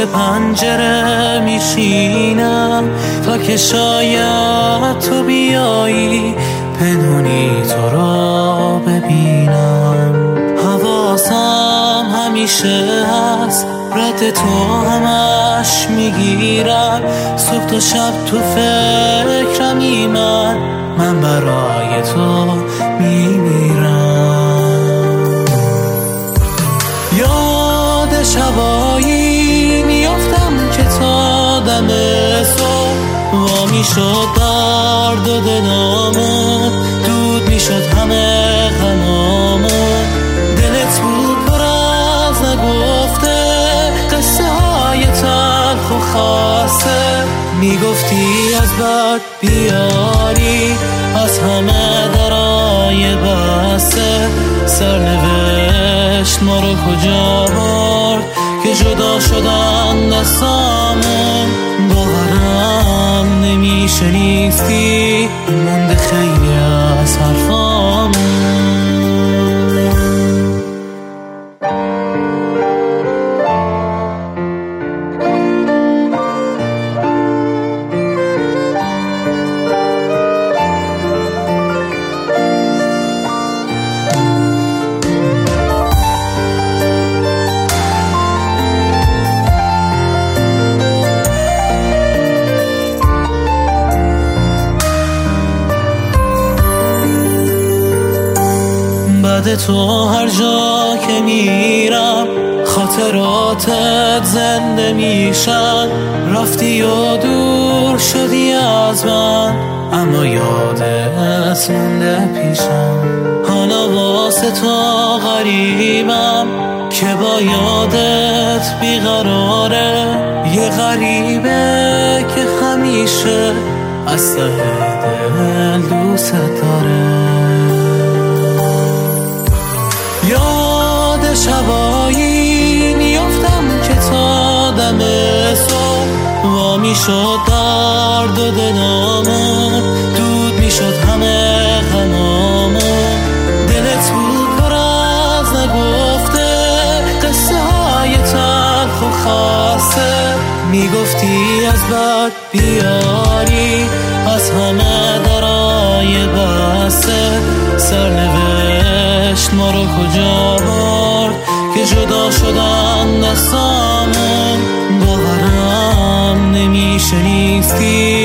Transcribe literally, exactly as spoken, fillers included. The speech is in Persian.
پنجره میشینم تا که شاید تو بیایی پنهونی تو را ببینم. حواسم همیشه هست رد تو همش میگیرم، صبح تا شب تو فکرمی من من برای تو میمیرم. یاد شبایی میافتم که تا دم صبح وا میشد درد و دلامون، دود میشد همه غمامون. دلت بود پر از نگفته قصه های تلخ و خاصه، میگفتی از بد بیاری از همه درای بسته. سرنوشت ما رو کجا برد که جدا شدن دستامون؟ باورم نمیشه نیستی مونده خیلی از حرفامون. بعد تو هر جا که میرم خاطراتت زنده میشن. رفتی و دور شدی از من اما یادت مونده پیشم. حالا واسه تو غریبم که با یادت بیقراره، یه غریبه که همیشه از ته دل دوست داره. یاد شبایی میافتم که تا دم صبح وا میشد درد و دلامون، دود میشد همه غمامون. دلت بود پر از نگفته قصه های تلخ و خاصه، میگفتی از بد بیاری از همه درای بسته. سرنوشت ما رو کجا برد که جدا شدن دستامون؟ باورم نمیشه نیستی